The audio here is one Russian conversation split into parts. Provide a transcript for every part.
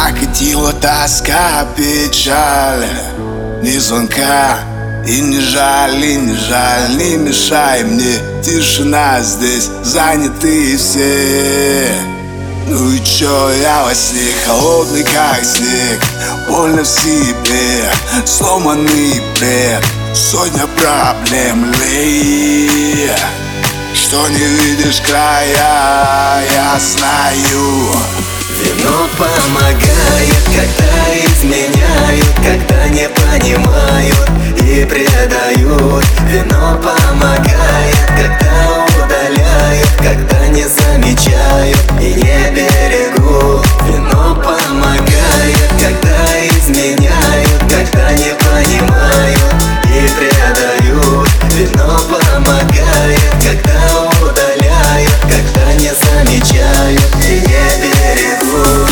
Накатила тоска, печаль, ни звонка и не жаль, и не жаль, не мешай мне. Тишина здесь, занятые все. Ну и чё, я во сне, холодный как снег, больно в себе, сломанный бред, сотня проблем, лей. Что не видишь края, я знаю. Вино помогает, когда изменяют, когда не понимают и предают. Вино помогает, когда удаляют, когда не замечают и не берегут. Вино помогает, когда изменяют, когда не понимают и предают. Вино помогает, когда удаляют, когда не замечают и не берегут.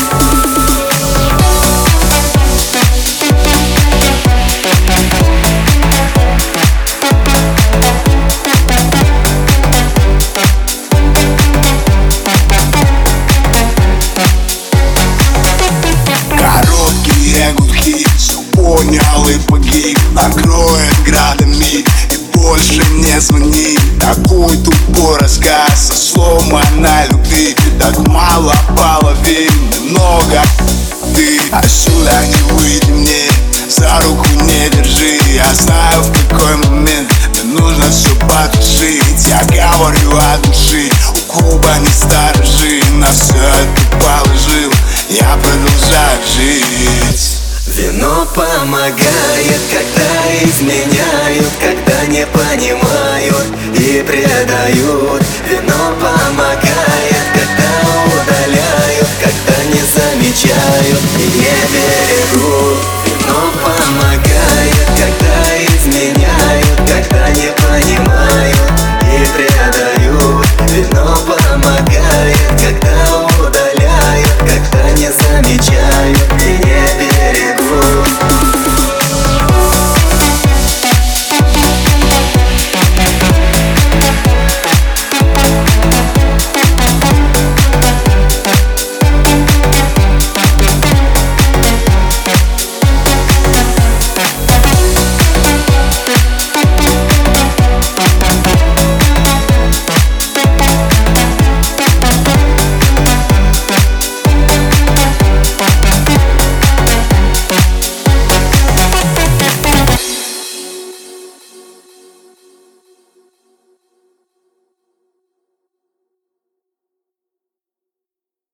Короткие гудки, все понял и погиб, накроет градами и больше не звони. Такой тупой рассказ о сломанной любви, так мало половин, много ты. Отсюда не выйди мне, за руку не держи. Я знаю, в какой момент мне нужно все потушить. Я говорю от души, у клуба не сторожи, на все это положил, я продолжаю жить. Вино помогает, когда изменяют, когда не понимают и предают. Вино помогает, когда удаляют, когда не замечают и не берегут.